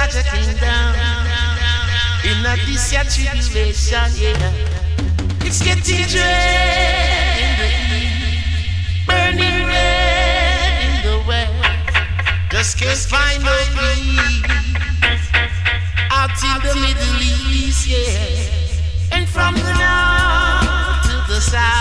Jah kingdom. In a this year tribulation, yeah. It's getting dread in the east, burning red in the west. Just can't find no peace out in the Middle East, yeah. And from the north to the south.